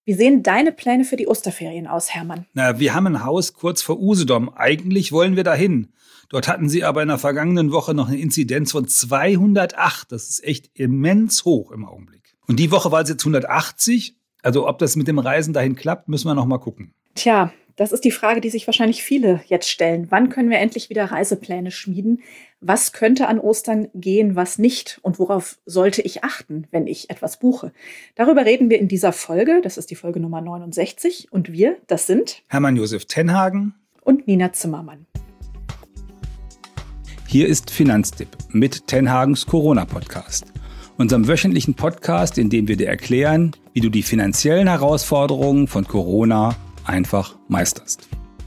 Wie sehen deine Pläne für die Osterferien aus, Hermann? Na, wir haben ein Haus kurz vor Usedom. Eigentlich wollen wir dahin. Dort hatten sie aber in der vergangenen Woche noch eine Inzidenz von 208. Das ist echt immens hoch im Augenblick. Und die Woche war es jetzt 180. Also ob das mit dem Reisen dahin klappt, müssen wir noch mal gucken. Tja, das ist die Frage, die sich wahrscheinlich viele jetzt stellen. Wann können wir endlich wieder Reisepläne schmieden? Was könnte an Ostern gehen, was nicht? Und worauf sollte ich achten, wenn ich etwas buche? Darüber reden wir in dieser Folge. Das ist die Folge Nummer 69. Und wir, das sind Hermann Josef Tenhagen und Nina Zimmermann. Hier ist Finanztipp mit Tenhagens Corona-Podcast. Unserem wöchentlichen Podcast, in dem wir dir erklären, wie du die finanziellen Herausforderungen von Corona einfach meisterst.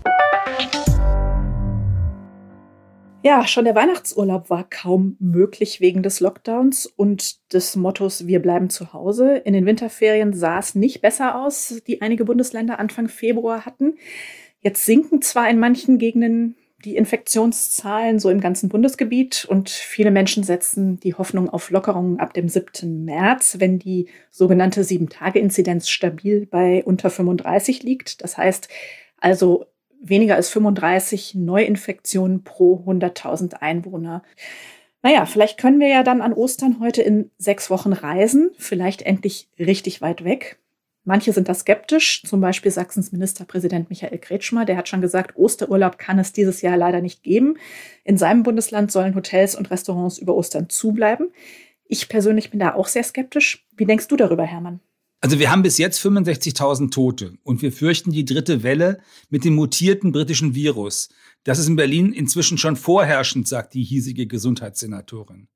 Ja, schon der Weihnachtsurlaub war kaum möglich wegen des Lockdowns und des Mottos Wir bleiben zu Hause. In den Winterferien sah es nicht besser aus, die einige Bundesländer Anfang Februar hatten. Jetzt sinken zwar in manchen Gegenden die Infektionszahlen so im ganzen Bundesgebiet und viele Menschen setzen die Hoffnung auf Lockerungen ab dem 7. März, wenn die sogenannte 7-Tage-Inzidenz stabil bei unter 35 liegt. Das heißt also weniger als 35 Neuinfektionen pro 100.000 Einwohner. Naja, vielleicht können wir ja dann an Ostern heute in 6 Wochen reisen, vielleicht endlich richtig weit weg. Manche sind da skeptisch, zum Beispiel Sachsens Ministerpräsident Michael Kretschmer. Der hat schon gesagt, Osterurlaub kann es dieses Jahr leider nicht geben. In seinem Bundesland sollen Hotels und Restaurants über Ostern zubleiben. Ich persönlich bin da auch sehr skeptisch. Wie denkst du darüber, Hermann? Also wir haben bis jetzt 65.000 Tote und wir fürchten die dritte Welle mit dem mutierten britischen Virus. Das ist in Berlin inzwischen schon vorherrschend, sagt die hiesige Gesundheitssenatorin.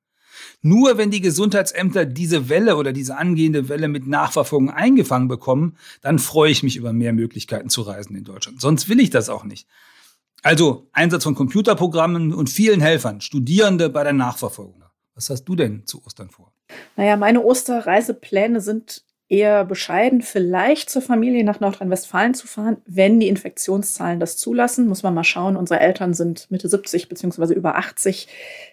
Nur wenn die Gesundheitsämter diese Welle oder diese angehende Welle mit Nachverfolgung eingefangen bekommen, dann freue ich mich über mehr Möglichkeiten zu reisen in Deutschland. Sonst will ich das auch nicht. Also Einsatz von Computerprogrammen und vielen Helfern, Studierende bei der Nachverfolgung. Was hast du denn zu Ostern vor? Naja, meine Osterreisepläne sind eher bescheiden, vielleicht zur Familie nach Nordrhein-Westfalen zu fahren, wenn die Infektionszahlen das zulassen. Muss man mal schauen. Unsere Eltern sind Mitte 70 bzw. über 80.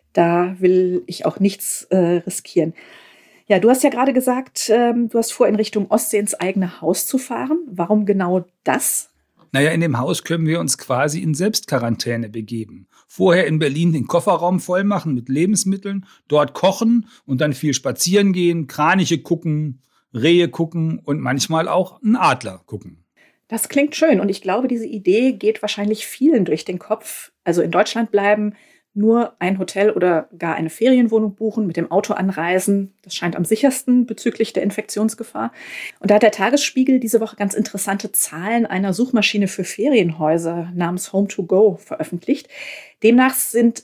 Da will ich auch nichts riskieren. Ja, du hast ja gerade gesagt, du hast vor, in Richtung Ostsee ins eigene Haus zu fahren. Warum genau das? Naja, in dem Haus können wir uns quasi in Selbstquarantäne begeben. Vorher in Berlin den Kofferraum voll machen mit Lebensmitteln, dort kochen und dann viel spazieren gehen, Kraniche gucken, Rehe gucken und manchmal auch einen Adler gucken. Das klingt schön und ich glaube, diese Idee geht wahrscheinlich vielen durch den Kopf. Also in Deutschland bleiben, nur ein Hotel oder gar eine Ferienwohnung buchen, mit dem Auto anreisen. Das scheint am sichersten bezüglich der Infektionsgefahr. Und da hat der Tagesspiegel diese Woche ganz interessante Zahlen einer Suchmaschine für Ferienhäuser namens Home2Go veröffentlicht. Demnach sind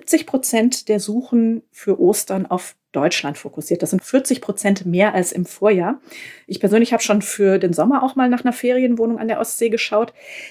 70% der Suchen für Ostern auf Deutschland fokussiert. Das sind 40% mehr als im Vorjahr. Ich persönlich habe schon für den Sommer auch mal nach einer Ferienwohnung an der Ostsee geschaut.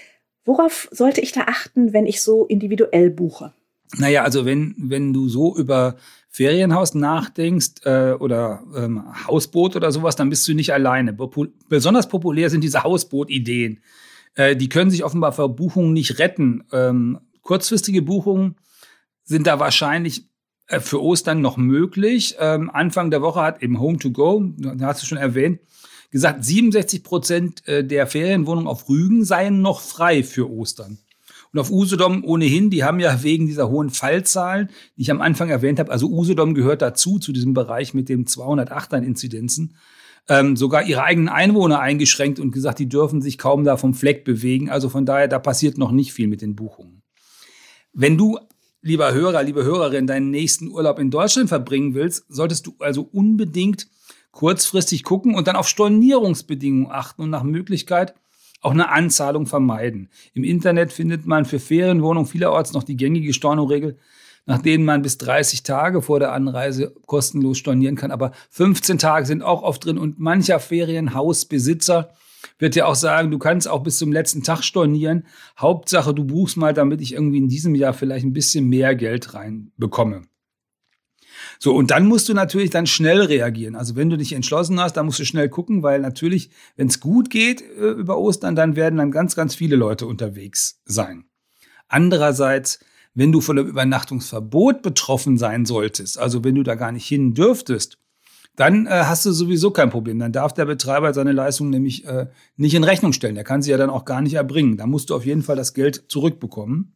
Worauf sollte ich da achten, wenn ich so individuell buche? Naja, also wenn du so über Ferienhaus nachdenkst oder Hausboot oder sowas, dann bist du nicht alleine. Besonders populär sind diese Hausboot-Ideen. Die können sich offenbar vor Buchungen nicht retten. Kurzfristige Buchungen sind da wahrscheinlich für Ostern noch möglich. Anfang der Woche hat eben Home2Go, da hast du schon erwähnt, gesagt, 67% der Ferienwohnungen auf Rügen seien noch frei für Ostern. Und auf Usedom ohnehin, die haben ja wegen dieser hohen Fallzahlen, die ich am Anfang erwähnt habe, also Usedom gehört dazu, zu diesem Bereich mit den 208 Inzidenzen, sogar ihre eigenen Einwohner eingeschränkt und gesagt, die dürfen sich kaum da vom Fleck bewegen. Also von daher, da passiert noch nicht viel mit den Buchungen. Wenn du, lieber Hörer, liebe Hörerin, deinen nächsten Urlaub in Deutschland verbringen willst, solltest du also unbedingt kurzfristig gucken und dann auf Stornierungsbedingungen achten und nach Möglichkeit auch eine Anzahlung vermeiden. Im Internet findet man für Ferienwohnungen vielerorts noch die gängige Stornoregel, nach denen man bis 30 Tage vor der Anreise kostenlos stornieren kann. Aber 15 Tage sind auch oft drin und mancher Ferienhausbesitzer wird ja auch sagen, du kannst auch bis zum letzten Tag stornieren. Hauptsache, du buchst mal, damit ich irgendwie in diesem Jahr vielleicht ein bisschen mehr Geld reinbekomme. So, und dann musst du natürlich dann schnell reagieren. Also wenn du dich entschlossen hast, dann musst du schnell gucken, weil natürlich, wenn es gut geht über Ostern, dann werden dann ganz, ganz viele Leute unterwegs sein. Andererseits, wenn du von einem Übernachtungsverbot betroffen sein solltest, also wenn du da gar nicht hin dürftest, dann hast du sowieso kein Problem. Dann darf der Betreiber seine Leistung nämlich nicht in Rechnung stellen. Der kann sie ja dann auch gar nicht erbringen. Da musst du auf jeden Fall das Geld zurückbekommen.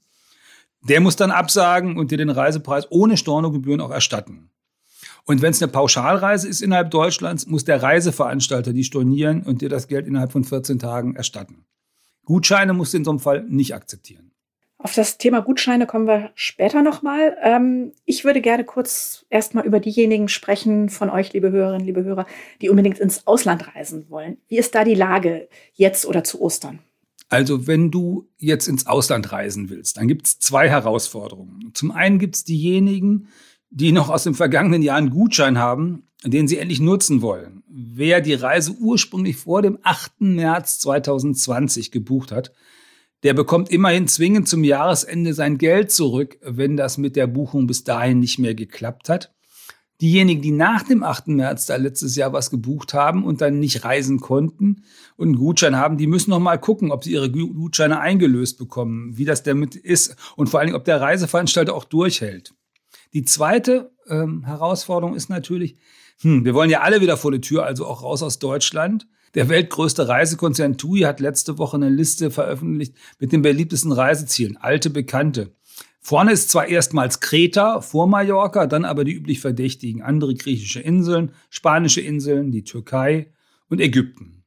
Der muss dann absagen und dir den Reisepreis ohne Stornogebühren auch erstatten. Und wenn es eine Pauschalreise ist innerhalb Deutschlands, muss der Reiseveranstalter die stornieren und dir das Geld innerhalb von 14 Tagen erstatten. Gutscheine musst du in so einem Fall nicht akzeptieren. Auf das Thema Gutscheine kommen wir später nochmal. Ich würde gerne kurz erstmal über diejenigen sprechen von euch, liebe Hörerinnen, liebe Hörer, die unbedingt ins Ausland reisen wollen. Wie ist da die Lage jetzt oder zu Ostern? Also wenn du jetzt ins Ausland reisen willst, dann gibt es 2 Herausforderungen. Zum einen gibt es diejenigen, die noch aus dem vergangenen Jahr einen Gutschein haben, den sie endlich nutzen wollen. Wer die Reise ursprünglich vor dem 8. März 2020 gebucht hat, der bekommt immerhin zwingend zum Jahresende sein Geld zurück, wenn das mit der Buchung bis dahin nicht mehr geklappt hat. Diejenigen, die nach dem 8. März da letztes Jahr was gebucht haben und dann nicht reisen konnten und einen Gutschein haben, die müssen noch mal gucken, ob sie ihre Gutscheine eingelöst bekommen, wie das damit ist und vor allen Dingen, ob der Reiseveranstalter auch durchhält. Die zweite Herausforderung ist natürlich, wir wollen ja alle wieder vor die Tür, also auch raus aus Deutschland. Der weltgrößte Reisekonzern TUI hat letzte Woche eine Liste veröffentlicht mit den beliebtesten Reisezielen, alte Bekannte. Vorne ist zwar erstmals Kreta vor Mallorca, dann aber die üblich Verdächtigen, andere griechische Inseln, spanische Inseln, die Türkei und Ägypten.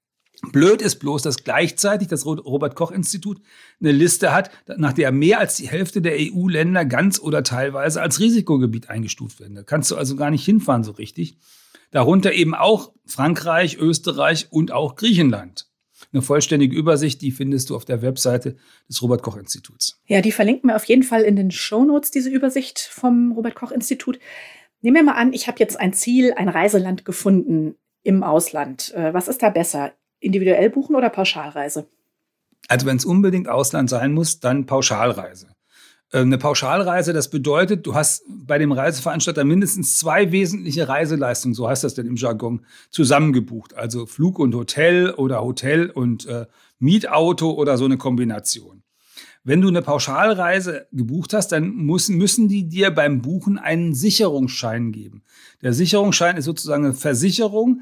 Blöd ist bloß, dass gleichzeitig das Robert-Koch-Institut eine Liste hat, nach der mehr als die Hälfte der EU-Länder ganz oder teilweise als Risikogebiet eingestuft werden. Da kannst du also gar nicht hinfahren so richtig. Darunter eben auch Frankreich, Österreich und auch Griechenland. Eine vollständige Übersicht, die findest du auf der Webseite des Robert-Koch-Instituts. Ja, die verlinken wir auf jeden Fall in den Shownotes, diese Übersicht vom Robert-Koch-Institut. Nehmen wir mal an, ich habe jetzt ein Ziel, ein Reiseland gefunden im Ausland. Was ist da besser? Individuell buchen oder Pauschalreise? Also wenn es unbedingt Ausland sein muss, dann Pauschalreise. Eine Pauschalreise, das bedeutet, du hast bei dem Reiseveranstalter mindestens 2 wesentliche Reiseleistungen, so heißt das denn im Jargon, zusammengebucht. Also Flug und Hotel oder Hotel und Mietauto oder so eine Kombination. Wenn du eine Pauschalreise gebucht hast, dann müssen die dir beim Buchen einen Sicherungsschein geben. Der Sicherungsschein ist sozusagen eine Versicherung.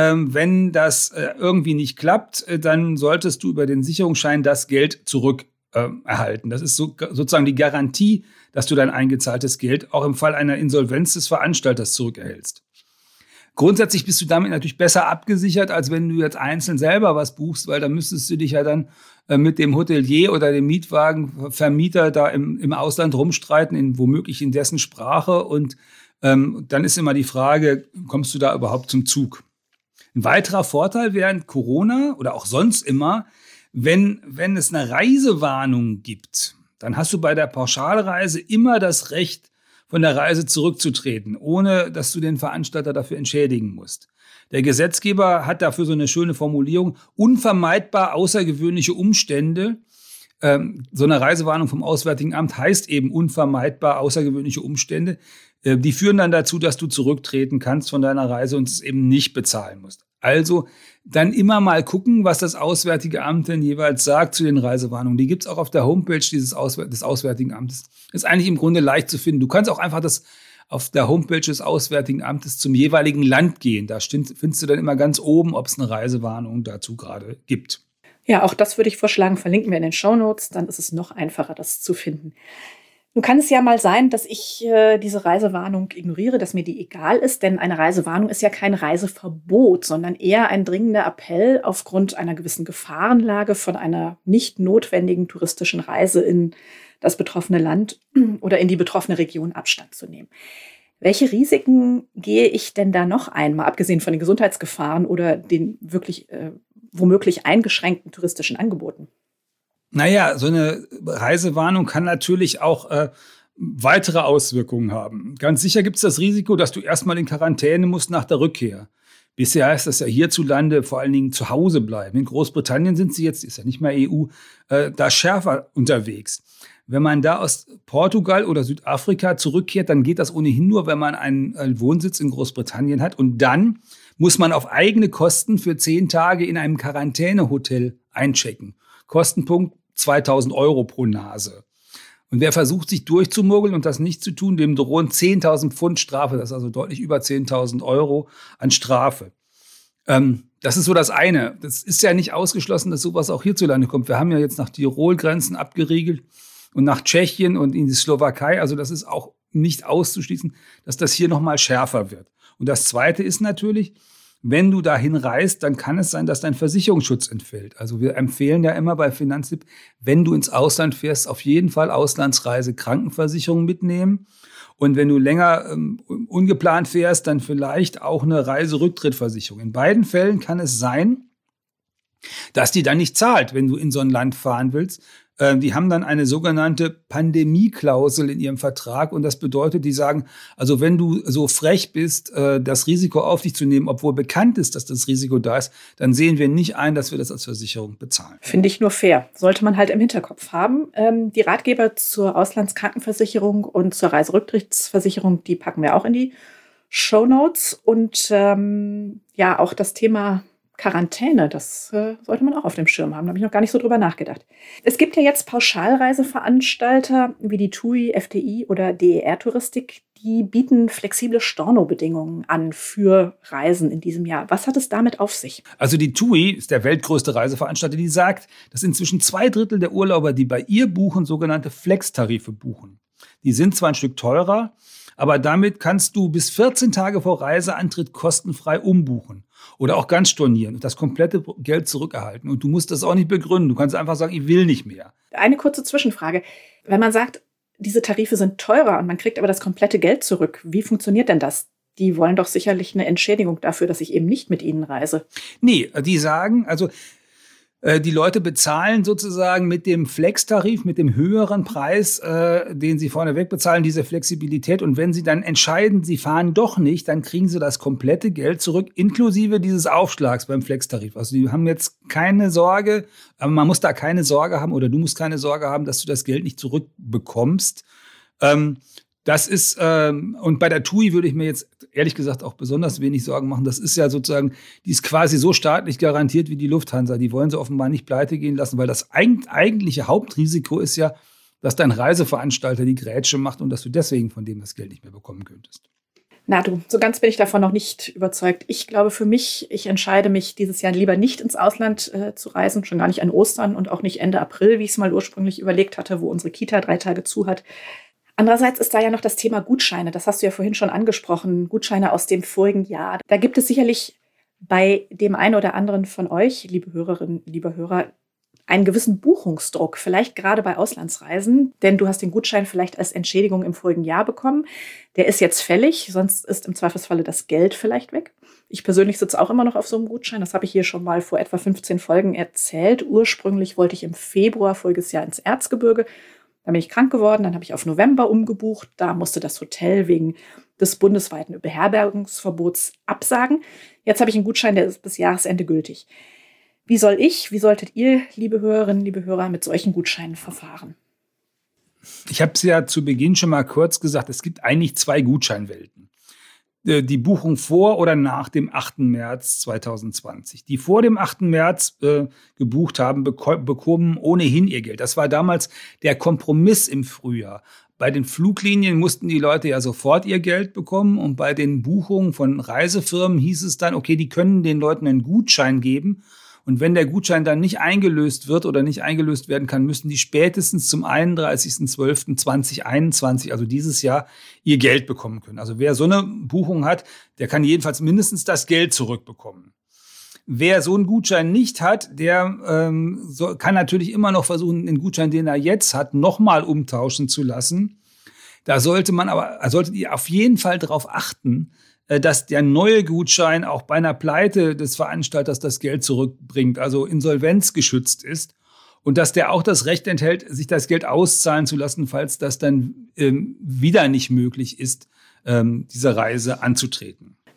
Wenn das irgendwie nicht klappt, dann solltest du über den Sicherungsschein das Geld zurück erhalten. Das ist sozusagen die Garantie, dass du dein eingezahltes Geld auch im Fall einer Insolvenz des Veranstalters zurückerhältst. Grundsätzlich bist du damit natürlich besser abgesichert, als wenn du jetzt einzeln selber was buchst, weil da müsstest du dich ja dann mit dem Hotelier oder dem Mietwagenvermieter da im Ausland rumstreiten, womöglich in dessen Sprache. Und dann ist immer die Frage, kommst du da überhaupt zum Zug? Ein weiterer Vorteil während Corona oder auch sonst immer, wenn es eine Reisewarnung gibt, dann hast du bei der Pauschalreise immer das Recht, von der Reise zurückzutreten, ohne dass du den Veranstalter dafür entschädigen musst. Der Gesetzgeber hat dafür so eine schöne Formulierung, unvermeidbar außergewöhnliche Umstände. So eine Reisewarnung vom Auswärtigen Amt heißt eben unvermeidbar außergewöhnliche Umstände. Die führen dann dazu, dass du zurücktreten kannst von deiner Reise und es eben nicht bezahlen musst. Also dann immer mal gucken, was das Auswärtige Amt denn jeweils sagt zu den Reisewarnungen. Die gibt es auch auf der Homepage des Auswärtigen Amtes. Ist eigentlich im Grunde leicht zu finden. Du kannst auch einfach das auf der Homepage des Auswärtigen Amtes zum jeweiligen Land gehen. Da findest du dann immer ganz oben, ob es eine Reisewarnung dazu gerade gibt. Ja, auch das würde ich vorschlagen, verlinken wir in den Shownotes, dann ist es noch einfacher, das zu finden. Nun kann es ja mal sein, dass ich diese Reisewarnung ignoriere, dass mir die egal ist, denn eine Reisewarnung ist ja kein Reiseverbot, sondern eher ein dringender Appell, aufgrund einer gewissen Gefahrenlage von einer nicht notwendigen touristischen Reise in das betroffene Land oder in die betroffene Region Abstand zu nehmen. Welche Risiken gehe ich denn da noch ein, mal abgesehen von den Gesundheitsgefahren oder den wirklich womöglich eingeschränkten touristischen Angeboten? Naja, so eine Reisewarnung kann natürlich auch weitere Auswirkungen haben. Ganz sicher gibt es das Risiko, dass du erstmal in Quarantäne musst nach der Rückkehr. Bisher heißt das ja hierzulande vor allen Dingen zu Hause bleiben. In Großbritannien sind sie jetzt, ist ja nicht mehr EU, da schärfer unterwegs. Wenn man da aus Portugal oder Südafrika zurückkehrt, dann geht das ohnehin nur, wenn man einen Wohnsitz in Großbritannien hat. Und dann muss man auf eigene Kosten für 10 Tage in einem Quarantänehotel einchecken. Kostenpunkt 2.000 € pro Nase. Und wer versucht, sich durchzumogeln und das nicht zu tun, dem drohen 10.000 Pfund Strafe. Das ist also deutlich über 10.000 Euro an Strafe. Das ist so das eine. Das ist ja nicht ausgeschlossen, dass sowas auch hierzulande kommt. Wir haben ja jetzt nach Tirol Grenzen abgeriegelt und nach Tschechien und in die Slowakei. Also das ist auch nicht auszuschließen, dass das hier noch mal schärfer wird. Und das Zweite ist natürlich, wenn du dahin reist, dann kann es sein, dass dein Versicherungsschutz entfällt. Also wir empfehlen ja immer bei Finanztipp, wenn du ins Ausland fährst, auf jeden Fall Auslandsreise, Krankenversicherung mitnehmen. Und wenn du länger ungeplant fährst, dann vielleicht auch eine Reiserücktrittversicherung. In beiden Fällen kann es sein, dass die dann nicht zahlt, wenn du in so ein Land fahren willst. Die haben dann eine sogenannte Pandemieklausel in ihrem Vertrag. Und das bedeutet, die sagen, also wenn du so frech bist, das Risiko auf dich zu nehmen, obwohl bekannt ist, dass das Risiko da ist, dann sehen wir nicht ein, dass wir das als Versicherung bezahlen. Finde ich nur fair. Sollte man halt im Hinterkopf haben. Die Ratgeber zur Auslandskrankenversicherung und zur Reiserücktrittsversicherung, die packen wir auch in die Shownotes. Und ja, auch das Thema Quarantäne, das sollte man auch auf dem Schirm haben. Da habe ich noch gar nicht so drüber nachgedacht. Es gibt ja jetzt Pauschalreiseveranstalter wie die TUI, FDI oder DER Touristik, die bieten flexible Stornobedingungen an für Reisen in diesem Jahr. Was hat es damit auf sich? Also die TUI ist der weltgrößte Reiseveranstalter, die sagt, dass inzwischen 2/3 der Urlauber, die bei ihr buchen, sogenannte Flex-Tarife buchen. Die sind zwar ein Stück teurer, aber damit kannst du bis 14 Tage vor Reiseantritt kostenfrei umbuchen oder auch ganz stornieren und das komplette Geld zurückerhalten. Und du musst das auch nicht begründen. Du kannst einfach sagen, ich will nicht mehr. Eine kurze Zwischenfrage. Wenn man sagt, diese Tarife sind teurer und man kriegt aber das komplette Geld zurück, wie funktioniert denn das? Die wollen doch sicherlich eine Entschädigung dafür, dass ich eben nicht mit ihnen reise. Nee, die sagen, also die Leute bezahlen sozusagen mit dem Flex-Tarif, mit dem höheren Preis, den sie vorneweg bezahlen, diese Flexibilität. Und wenn sie dann entscheiden, sie fahren doch nicht, dann kriegen sie das komplette Geld zurück, inklusive dieses Aufschlags beim Flex-Tarif. Also die haben jetzt keine Sorge, aber man muss da keine Sorge haben oder du musst keine Sorge haben, dass du das Geld nicht zurückbekommst. Das ist, und bei der TUI würde ich mir jetzt ehrlich gesagt auch besonders wenig Sorgen machen. Das ist ja sozusagen, die ist quasi so staatlich garantiert wie die Lufthansa. Die wollen sie offenbar nicht pleite gehen lassen, weil das eigentliche Hauptrisiko ist ja, dass dein Reiseveranstalter die Grätsche macht und dass du deswegen von dem das Geld nicht mehr bekommen könntest. Na du, so ganz bin ich davon noch nicht überzeugt. Ich glaube für mich, ich entscheide mich dieses Jahr lieber nicht ins Ausland zu reisen, schon gar nicht an Ostern und auch nicht Ende April, wie ich es mal ursprünglich überlegt hatte, wo unsere Kita 3 Tage zu hat. Andererseits ist da ja noch das Thema Gutscheine. Das hast du ja vorhin schon angesprochen. Gutscheine aus dem vorigen Jahr. Da gibt es sicherlich bei dem einen oder anderen von euch, liebe Hörerinnen, liebe Hörer, einen gewissen Buchungsdruck. Vielleicht gerade bei Auslandsreisen. Denn du hast den Gutschein vielleicht als Entschädigung im vorigen Jahr bekommen. Der ist jetzt fällig. Sonst ist im Zweifelsfalle das Geld vielleicht weg. Ich persönlich sitze auch immer noch auf so einem Gutschein. Das habe ich hier schon mal vor etwa 15 Folgen erzählt. Ursprünglich wollte ich im Februar voriges Jahr ins Erzgebirge. Dann bin ich krank geworden, dann habe ich auf November umgebucht. Da musste das Hotel wegen des bundesweiten Beherbergungsverbots absagen. Jetzt habe ich einen Gutschein, der ist bis Jahresende gültig. Wie solltet ihr, liebe Hörerinnen, liebe Hörer, mit solchen Gutscheinen verfahren? Ich habe es ja zu Beginn schon mal kurz gesagt, es gibt eigentlich 2 Gutscheinwelten. Die Buchung vor oder nach dem 8. März 2020. Die vor dem 8. März gebucht haben, bekommen ohnehin ihr Geld. Das war damals der Kompromiss im Frühjahr. Bei den Fluglinien mussten die Leute ja sofort ihr Geld bekommen und bei den Buchungen von Reisefirmen hieß es dann, okay, die können den Leuten einen Gutschein geben. Und wenn der Gutschein dann nicht eingelöst wird oder nicht eingelöst werden kann, müssen die spätestens zum 31.12.2021, also dieses Jahr, ihr Geld bekommen können. Also wer so eine Buchung hat, der kann jedenfalls mindestens das Geld zurückbekommen. Wer so einen Gutschein nicht hat, der kann natürlich immer noch versuchen, den Gutschein, den er jetzt hat, nochmal umtauschen zu lassen. Da solltet ihr auf jeden Fall darauf achten, dass der neue Gutschein auch bei einer Pleite des Veranstalters das Geld zurückbringt, also insolvenzgeschützt ist und dass der auch das Recht enthält, sich das Geld auszahlen zu lassen, falls das dann wieder nicht möglich ist, diese Reise anzutreten.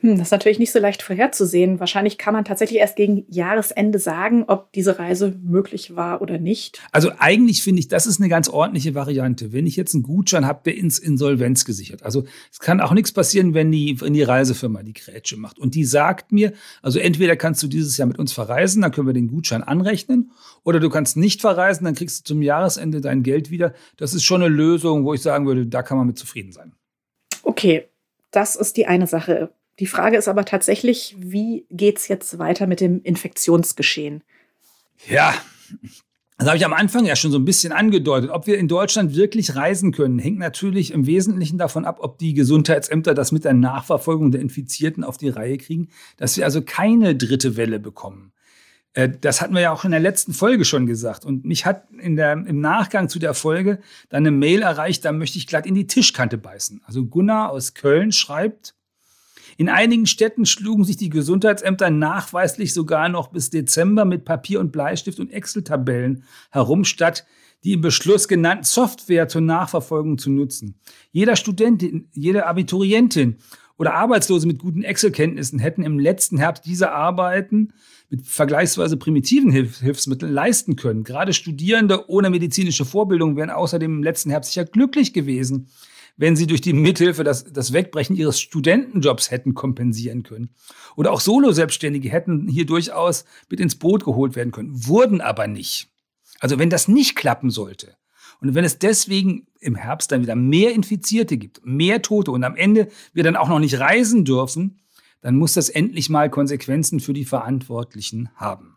Das ist natürlich nicht so leicht vorherzusehen. Wahrscheinlich kann man tatsächlich erst gegen Jahresende sagen, ob diese Reise möglich war oder nicht. Also eigentlich finde ich, das ist eine ganz ordentliche Variante. Wenn ich jetzt einen Gutschein habe, der ins Insolvenz gesichert. Also es kann auch nichts passieren, wenn die Reisefirma die Grätsche macht. Und die sagt mir, also entweder kannst du dieses Jahr mit uns verreisen, dann können wir den Gutschein anrechnen. Oder du kannst nicht verreisen, dann kriegst du zum Jahresende dein Geld wieder. Das ist schon eine Lösung, wo ich sagen würde, da kann man mit zufrieden sein. Okay, das ist die eine Sache. Die Frage ist aber tatsächlich, wie geht es jetzt weiter mit dem Infektionsgeschehen? Ja, das habe ich am Anfang ja schon so ein bisschen angedeutet. Ob wir in Deutschland wirklich reisen können, hängt natürlich im Wesentlichen davon ab, ob die Gesundheitsämter das mit der Nachverfolgung der Infizierten auf die Reihe kriegen, dass wir also keine dritte Welle bekommen. Das hatten wir ja auch in der letzten Folge schon gesagt. Und mich hat im Nachgang zu der Folge dann eine Mail erreicht, da möchte ich glatt in die Tischkante beißen. Also Gunnar aus Köln schreibt: In einigen Städten schlugen sich die Gesundheitsämter nachweislich sogar noch bis Dezember mit Papier und Bleistift und Excel-Tabellen herum, statt die im Beschluss genannten Software zur Nachverfolgung zu nutzen. Jeder Studentin, jede Abiturientin oder Arbeitslose mit guten Excel-Kenntnissen hätten im letzten Herbst diese Arbeiten mit vergleichsweise primitiven Hilfsmitteln leisten können. Gerade Studierende ohne medizinische Vorbildung wären außerdem im letzten Herbst sicher glücklich gewesen, wenn sie durch die Mithilfe das Wegbrechen ihres Studentenjobs hätten kompensieren können. Oder auch Solo-Selbstständige hätten hier durchaus mit ins Boot geholt werden können, wurden aber nicht. Also wenn das nicht klappen sollte und wenn es deswegen im Herbst dann wieder mehr Infizierte gibt, mehr Tote und am Ende wir dann auch noch nicht reisen dürfen, dann muss das endlich mal Konsequenzen für die Verantwortlichen haben.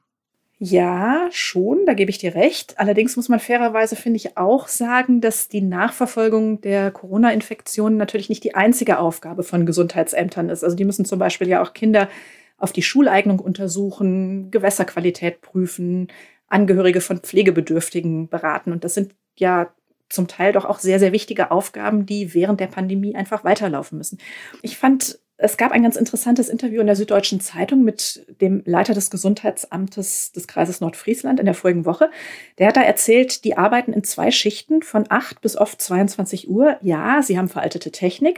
Ja, schon, da gebe ich dir recht. Allerdings muss man fairerweise, finde ich, auch sagen, dass die Nachverfolgung der Corona-Infektionen natürlich nicht die einzige Aufgabe von Gesundheitsämtern ist. Also die müssen zum Beispiel ja auch Kinder auf die Schuleignung untersuchen, Gewässerqualität prüfen, Angehörige von Pflegebedürftigen beraten. Und das sind ja zum Teil doch auch sehr, sehr wichtige Aufgaben, die während der Pandemie einfach weiterlaufen müssen. Ich fand, es gab ein ganz interessantes Interview in der Süddeutschen Zeitung mit dem Leiter des Gesundheitsamtes des Kreises Nordfriesland in der vorigen Woche. Der hat da erzählt, die arbeiten in 2 Schichten von 8 bis oft 22 Uhr. Ja, sie haben veraltete Technik.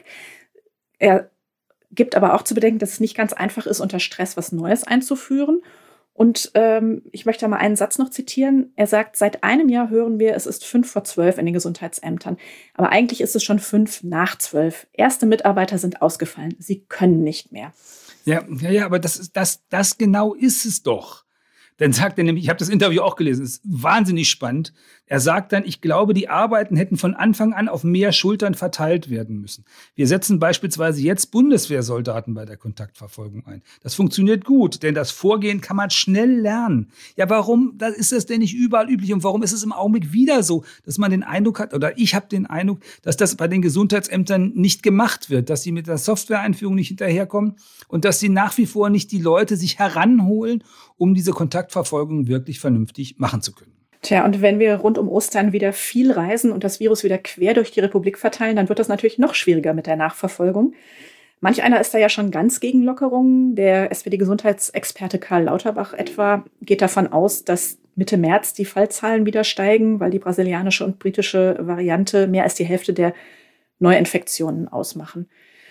Er gibt aber auch zu bedenken, dass es nicht ganz einfach ist, unter Stress was Neues einzuführen. Und ich möchte mal einen Satz noch zitieren. Er sagt, seit einem Jahr hören wir, es ist 11:55 in den Gesundheitsämtern. Aber eigentlich ist es schon 11:55. Erste Mitarbeiter sind ausgefallen. Sie können nicht mehr. Ja, aber das genau ist es doch. Dann sagt er nämlich, ich habe das Interview auch gelesen, es ist wahnsinnig spannend. Er sagt dann, ich glaube, die Arbeiten hätten von Anfang an auf mehr Schultern verteilt werden müssen. Wir setzen beispielsweise jetzt Bundeswehrsoldaten bei der Kontaktverfolgung ein. Das funktioniert gut, denn das Vorgehen kann man schnell lernen. Ja, warum ist das denn nicht überall üblich und warum ist es im Augenblick wieder so, dass man den Eindruck hat, oder ich habe den Eindruck, dass das bei den Gesundheitsämtern nicht gemacht wird, dass sie mit der Softwareeinführung nicht hinterherkommen und dass sie nach wie vor nicht die Leute sich heranholen, um diese Kontaktverfolgung wirklich vernünftig machen zu können. Tja, und wenn wir rund um Ostern wieder viel reisen und das Virus wieder quer durch die Republik verteilen, dann wird das natürlich noch schwieriger mit der Nachverfolgung. Manch einer ist da ja schon ganz gegen Lockerungen. Der SPD-Gesundheitsexperte Karl Lauterbach etwa geht davon aus, dass Mitte März die Fallzahlen wieder steigen, weil die brasilianische und britische Variante mehr als die Hälfte der Neuinfektionen ausmachen.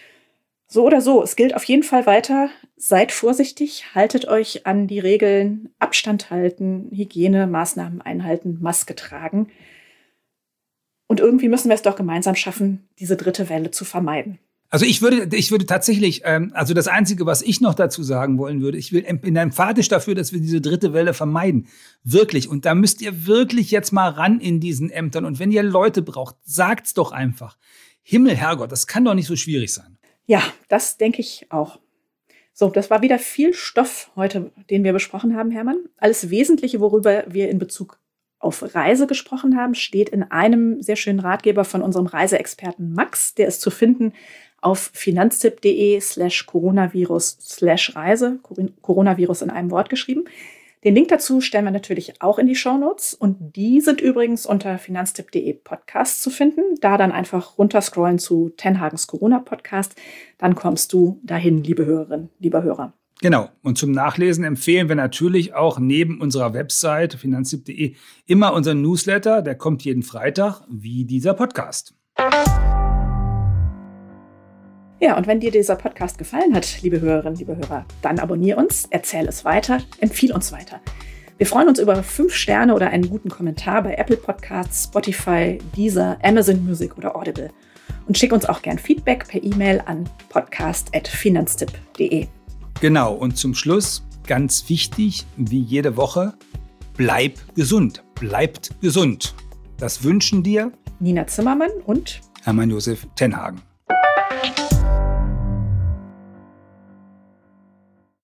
So oder so, es gilt auf jeden Fall weiter. Seid vorsichtig, haltet euch an die Regeln, Abstand halten, Hygienemaßnahmen einhalten, Maske tragen. Und irgendwie müssen wir es doch gemeinsam schaffen, diese dritte Welle zu vermeiden. Also ich würde tatsächlich, also das Einzige, was ich noch dazu sagen wollen würde, ich bin emphatisch dafür, dass wir diese dritte Welle vermeiden. Wirklich. Und da müsst ihr wirklich jetzt mal ran in diesen Ämtern. Und wenn ihr Leute braucht, sagt's doch einfach. Himmel, Herrgott, das kann doch nicht so schwierig sein. Ja, das denke ich auch. So, das war wieder viel Stoff heute, den wir besprochen haben, Hermann. Alles Wesentliche, worüber wir in Bezug auf Reise gesprochen haben, steht in einem sehr schönen Ratgeber von unserem Reiseexperten Max. Der ist zu finden auf finanztipp.de/coronavirus/Reise. Coronavirus in einem Wort geschrieben. Den Link dazu stellen wir natürlich auch in die Shownotes und die sind übrigens unter finanztipp.de/Podcast zu finden. Da dann einfach runterscrollen zu Tenhagens Corona-Podcast. Dann kommst du dahin, liebe Hörerinnen, lieber Hörer. Genau. Und zum Nachlesen empfehlen wir natürlich auch neben unserer Website finanztipp.de immer unseren Newsletter. Der kommt jeden Freitag, wie dieser Podcast. Ja, und wenn dir dieser Podcast gefallen hat, liebe Hörerinnen, liebe Hörer, dann abonnier uns, erzähl es weiter, empfiehl uns weiter. Wir freuen uns über 5 Sterne oder einen guten Kommentar bei Apple Podcasts, Spotify, Deezer, Amazon Music oder Audible. Und schick uns auch gern Feedback per E-Mail an podcast@finanztipp.de. Genau, und zum Schluss, ganz wichtig, wie jede Woche, bleib gesund, bleibt gesund. Das wünschen dir Nina Zimmermann und Hermann Josef Tenhagen.